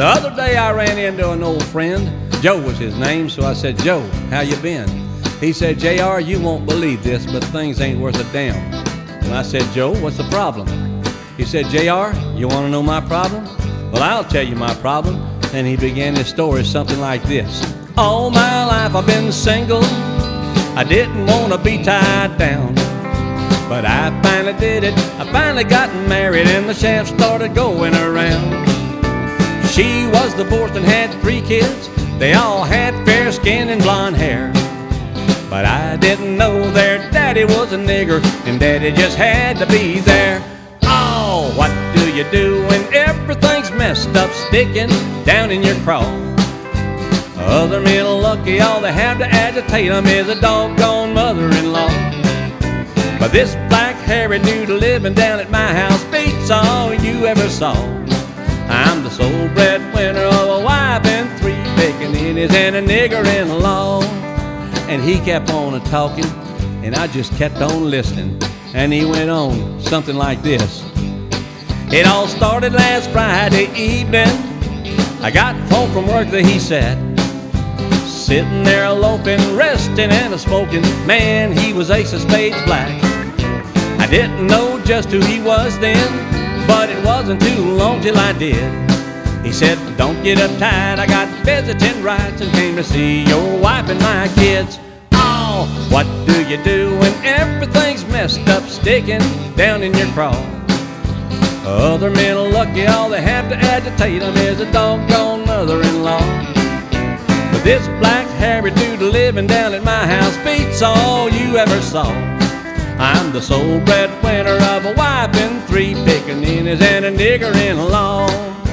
The other day I ran into an old friend. Joe was his name, so I said, Joe, how you been? He said, JR, you won't believe this, but things ain't worth a damn. And I said, Joe, what's the problem? He said, JR, you want to know my problem? Well, I'll tell you my problem. And he began his story something like this. All my life I've been single. I didn't want to be tied down, but I finally did it. I finally got married and the shaft started going around. She was divorced and had 3 kids. They all had fair skin and blonde hair, but I didn't know their daddy was a nigger, and daddy just had to be there. Oh, what do you do when everything's messed up, sticking down in your craw? Other men are lucky, all they have to agitate them is a doggone mother-in-law. But this black hairy dude living down at my house beats all you ever saw. I'm the sole breadwinner of a wife and 3 pickaninnies and a nigger-in-law. And he kept on talking, and I just kept on listening. And he went on something like this. It all started last Friday evening. I got home from work, there he sat, sitting there loafing, resting and a-smoking. Man, he was ace of spades black. I didn't know just who he was then, but it wasn't too long till I did. He said, don't get uptight, I got visiting rights and came to see your wife and my kids. Oh, what do you do when everything's messed up, sticking down in your craw? Other men are lucky, all they have to agitate them is a doggone mother-in-law. But this black hairy dude living down at my house beats all you ever saw. I'm the sole breadwinner of a wife and 3 pickaninnies and a nigger-in-law.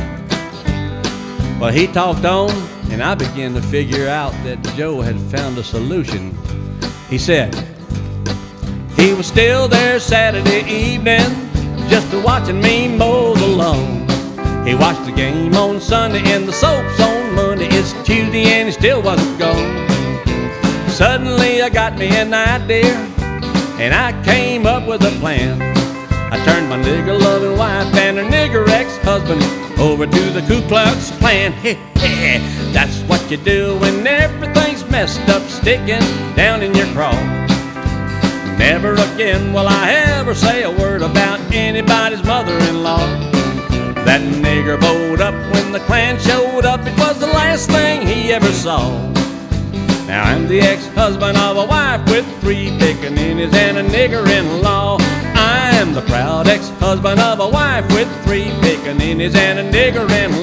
Well, he talked on, and I began to figure out that Joe had found a solution. He said he was still there Saturday evening, just watching me mow the lawn. He watched the game on Sunday and the soaps on Monday. It's Tuesday and he still wasn't gone. Suddenly I got me an idea, and I came up with a plan. I turned my nigger-loving wife and her nigger ex-husband over to the Ku Klux Klan. That's what you do when everything's messed up, sticking down in your craw. Never again will I ever say a word about anybody's mother-in-law. That nigger bowed up when the Klan showed up. It was the last thing he ever saw. Now I'm the ex-husband of a wife with 3 pickaninnies and a nigger-in-law. I am the proud ex-husband of a wife with 3 pickaninnies and a nigger-in-law.